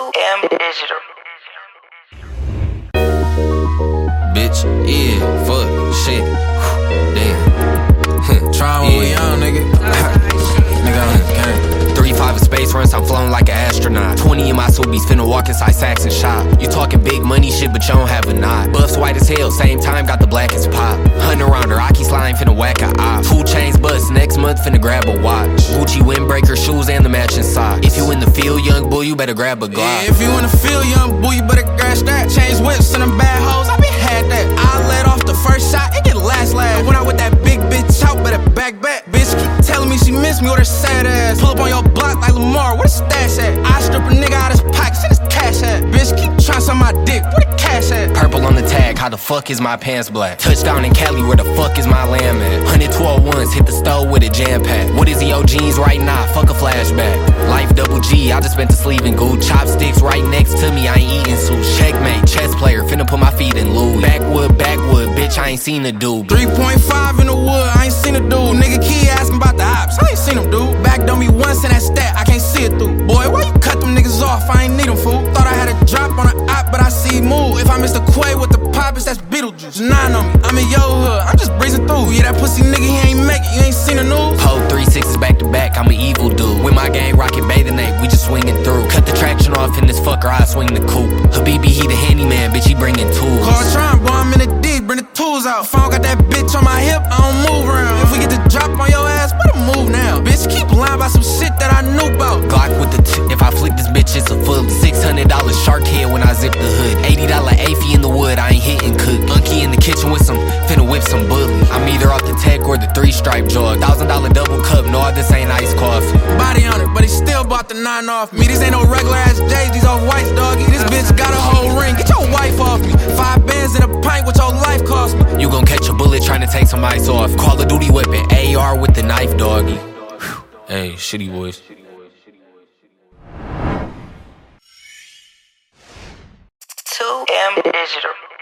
2M Digital. Bitch, yeah, fuck, shit, damn. Try when we young, nigga. Nigga on the game. 3-5 in space runs, I'm flown like an astronaut. 20 in my subies, finna walk inside Saks and shop. You talking big money shit, but you don't have a knot. Buffs white as hell, same time, got the blackest pop. Hunting around her, Aki slime, finna whack a op. 2 chains bust, next month finna grab a watch. Gucci windbreaker shoes and the matching socks. If you in the field, young boy, you better grab a Glock. Yeah, if you in the field, young boy, you better grab that. Change whips and them bad hoes, I been had that. I let off the first shot, it get last. When I with that big bitch out, better back. Bitch keep telling me she miss me with her sad ass. Pull up on your block like Lamar, where the stash at? I strip a nigga out his pocket, send his cash at. Bitch keep trying to suck my dick, where the cash at? Purple on the tag, how the fuck is my pants black? Touchdown in Cali, where the fuck is my lamb at? 112 hit the stove with a jam pack. What is EO jeans right now? Fuck a flashback. Life double G, I just spent the sleeve in goo. Chopsticks right next to me, I ain't eating sushi. Checkmate, chess player, finna put my feet in Louis. Backwood, bitch, I ain't seen a dude. 3.5 in the wood, I ain't seen a dude. Nigga key asking about the ops, I ain't seen him, dude. Backed on me once in that stat, I can't see it through. Boy, why you cut them niggas off? I ain't need them, fool. Thought I had a drop on an op, but I see move. If I miss the quay with the poppers, that's Beetlejuice. 9 on me, I'm in your hood, I'm just breezing through. Yeah, that pussy nigga, he ain't make it, you ain't seen the news. Hold 3 6s back to back, I'm an evil dude. With my gang rockin' bathing ape, we just swinging through. Cut the traction off in this fucker, I swing the coupe. Habibi, he the handyman, bitch, he bringing tools. Call Tron, boy, I'm in the D, bring the tools out. If I don't got that bitch on my hip, I don't move around. If we get the drop on your ass, better move now. Bitch, keep lying about some shit that I knew about. Glock with the if I flick this bitch, it's a fully. $600 shark head when I zip the hood. $80 AFI in the wood, I ain't hitting cook. Unky in the kitchen with some, finna whip some bully. I'm either off the tech or the 3-stripe jug. $1,000 double cup, no, this ain't iced coffee. Body on it, but he still bought the 9 off me. These ain't no regular ass J's, these all whites, doggy. This bitch got a whole ring, get your wife off me. 5 bands in a pint, what your life cost me. You gon' catch a bullet trying to take some ice off. Call of Duty weapon, AR with the knife, doggy. Hey, shitty boys. 2M Digital.